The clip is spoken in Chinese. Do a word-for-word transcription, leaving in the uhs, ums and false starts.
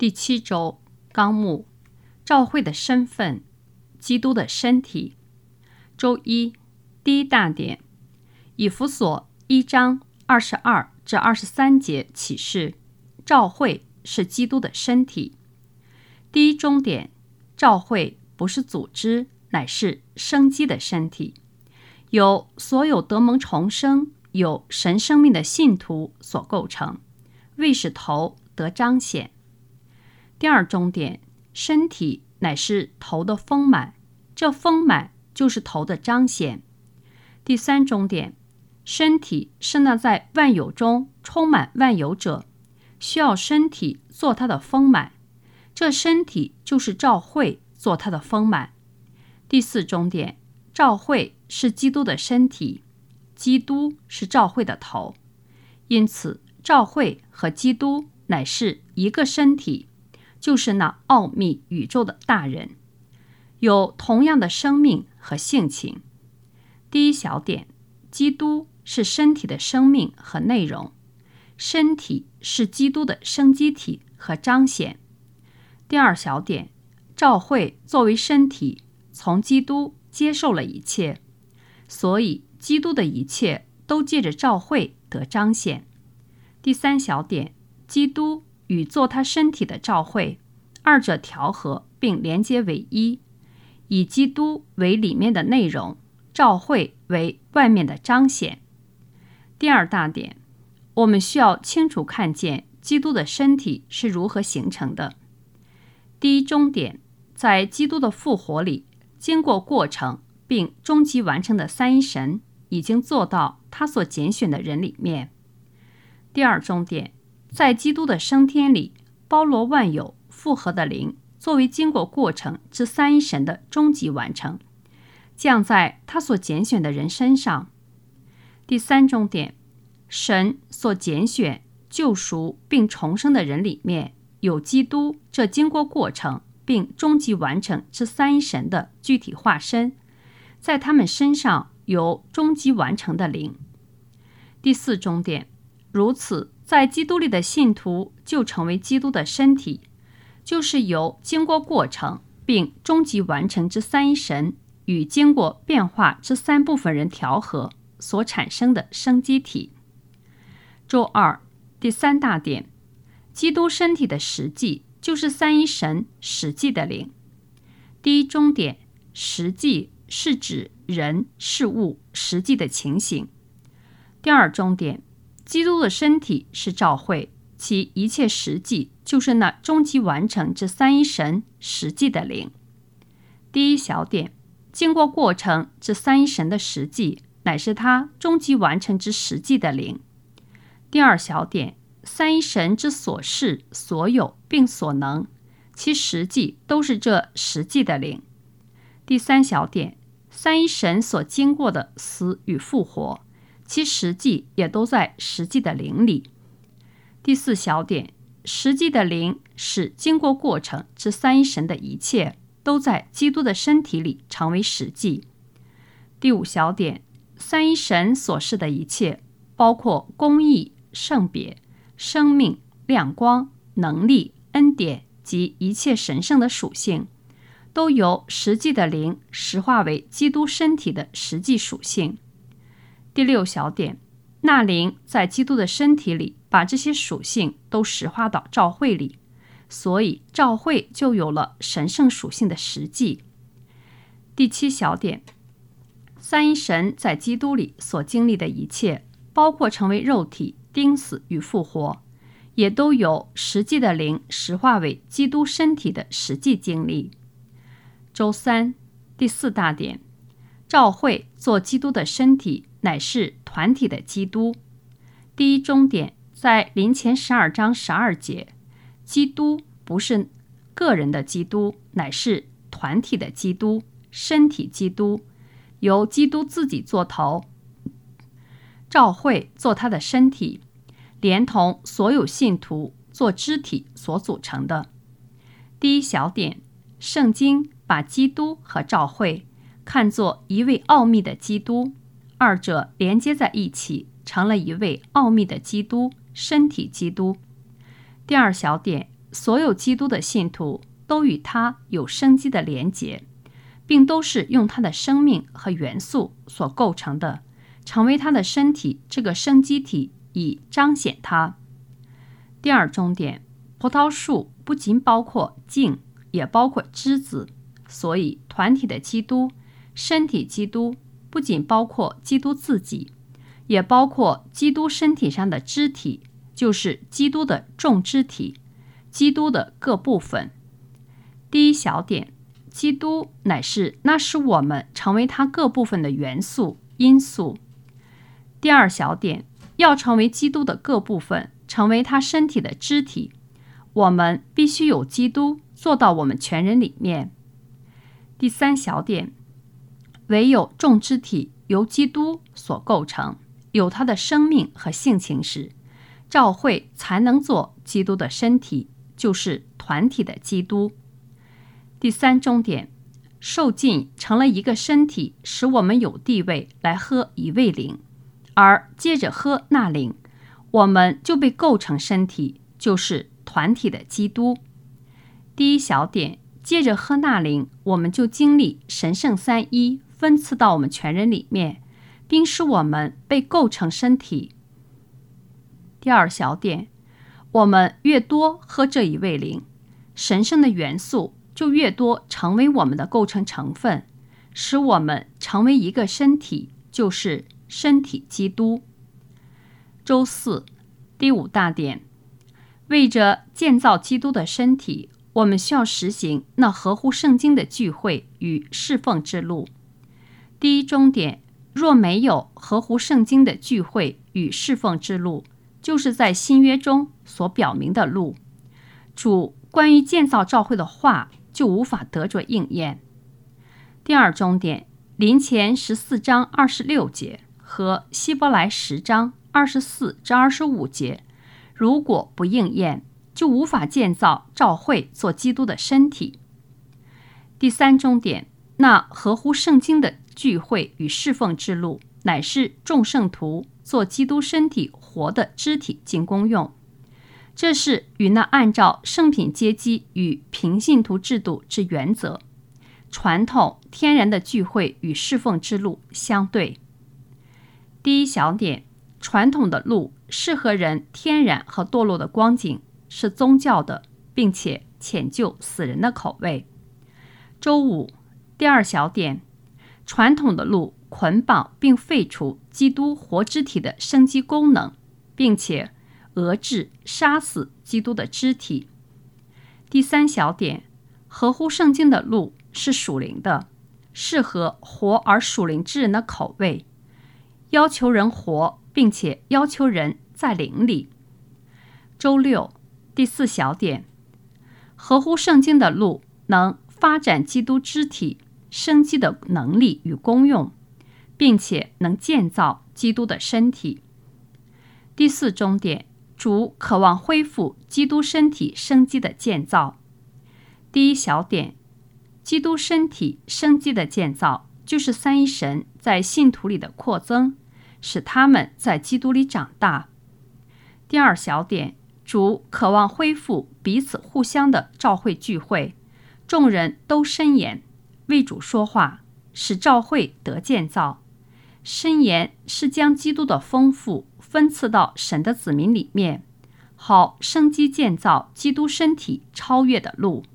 第七周纲目：教会的身份，基督的身体。周一第一大点，以弗所一章二十二至二十三节启示，教会是基督的身体。第一中点，教会不是组织，乃是生机的身体，由所有得蒙重生、有神生命的信徒所构成，为使头得彰显。第二中点，身体乃是头的丰满，这丰满就是头的彰显。第三中点，身体是那在万有中充满万有者，需要身体做它的丰满，这身体就是教会做它的丰满。第四中点，教会是基督的身体，基督是教会的头，因此教会和基督乃是一个身体，就是那奥秘宇宙的大人，有同样的生命和性情。第一小点，基督是身体的生命和内容，身体是基督的生机体和彰显。第二小点，教会作为身体，从基督接受了一切，所以基督的一切都借着教会得彰显。第三小点，基督与做他身体的教会，二者调和并连接为一，以基督为里面的内容，教会为外面的彰显。第二大点，我们需要清楚看见基督的身体是如何形成的。第一中点，在基督的复活里，经过过程并终极完成的三一神已经做到他所拣选的人里面。第二中点，在基督的升天里，包罗万有复合的灵作为经过过程之三一神的终极完成，降在他所拣选的人身上。第三中点，神所拣选、救赎并重生的人里面，有基督这经过过程并终极完成之三一神的具体化身，在他们身上有终极完成的灵。第四中点，如此在基督里的信徒就成为基督的身体，就是由经过过程并终极完成之三一神与经过变化之三部分人调和所产生的生机体。周二第三大点，基督身体的实际就是三一神实际的灵。第一中点，实际是指人事物实际的情形。第二中点，基督的身体是教会，其一切实际就是那终极完成之三一神实际的灵。第一小点，经过过程之三一神的实际，乃是他终极完成之实际的灵。第二小点，三一神之所是、所有并所能，其实际都是这实际的灵。第三小点，三一神所经过的死与复活，其实际也都在实际的灵里。第四小点，实际的灵使经过过程之三一神的一切都在基督的身体里成为实际。第五小点，三一神所示的一切，包括公义、圣别、生命、亮光、能力、恩典及一切神圣的属性，都由实际的灵实化为基督身体的实际属性。第六小点，那灵在基督的身体里把这些属性都实化到教会里，所以教会就有了神圣属性的实际。第七小点，三一神在基督里所经历的一切，包括成为肉体、钉死与复活，也都由实际的灵实化为基督身体的实际经历。周三第四大点，教会做基督的身体，乃是团体的基督。第一中点，在林前十二章十二节，基督不是个人的基督，乃是团体的基督，身体基督，由基督自己做头，教会做他的身体，连同所有信徒做肢体所组成的。第一小点，圣经把基督和教会看作一位奥秘的基督，二者连接在一起，成了一位奥秘的基督，身体基督。第二小点， 所有基督的信徒都与他有生机的连结，并都是用他的生命和元素所构成的，成为他的身体这个生机体，以彰显他。第二重点，葡萄树不仅包括茎，也包括枝子，所以团体的基督、身体基督不仅包括基督自己，也包括基督身体上的肢体，就是基督的众肢体，基督的各部分。第一小点，基督乃是那使我们成为他各部分的元素、因素。第二小点，要成为基督的各部分，成为他身体的肢体，我们必须有基督做到我们全人里面。第三小点，唯有众肢体由基督所构成，有他的生命和性情时，教会才能做基督的身体，就是团体的基督。第三重点，受浸成了一个身体，使我们有地位来喝一位灵，而接着喝那灵，我们就被构成身体，就是团体的基督。第一小点，接着喝那灵，我们就经历神圣三一分赐到我们全人里面，并使我们被构成身体。第二小点，我们越多喝这一位灵，神圣的元素就越多成为我们的构成成分，使我们成为一个身体，就是身体基督。周四，第五大点，为着建造基督的身体，我们需要实行那合乎圣经的聚会与侍奉之路。第一终点，若没有合乎圣经的聚会与侍奉之路，就是在新约中所表明的路，主关于建造教会的话就无法得着应验。第二终点，林前十四章二十六节和希伯来十章二十四至二十五节，如果不应验，就无法建造教会做基督的身体。第三终点，那合乎圣经的聚会与侍奉之路，乃是众圣徒做基督身体活的肢体尽功用。这是与那按照圣品阶级与平信徒制度之原则，传统天然的聚会与侍奉之路相对。第一小点，传统的路适合人天然和堕落的光景，是宗教的，并且浅就死人的口味。周五，第二小点，传统的路捆绑并废除基督活肢体的生机功能，并且遏制杀死基督的肢体。第三小点，合乎圣经的路是属灵的，适合活而属灵之人的口味，要求人活，并且要求人在灵里。周六，第四小点，合乎圣经的路能发展基督肢体生机的能力与功用，并且能建造基督的身体。第四终点，主渴望恢复基督身体生机的建造。第一小点，基督身体生机的建造，就是三一神在信徒里的扩增，使他们在基督里长大。第二小点，主渴望恢复彼此互相的召会聚会，众人都申言为主说话，使召会得建造。申言是将基督的丰富分赐到神的子民里面，好生机建造基督身体超越的路。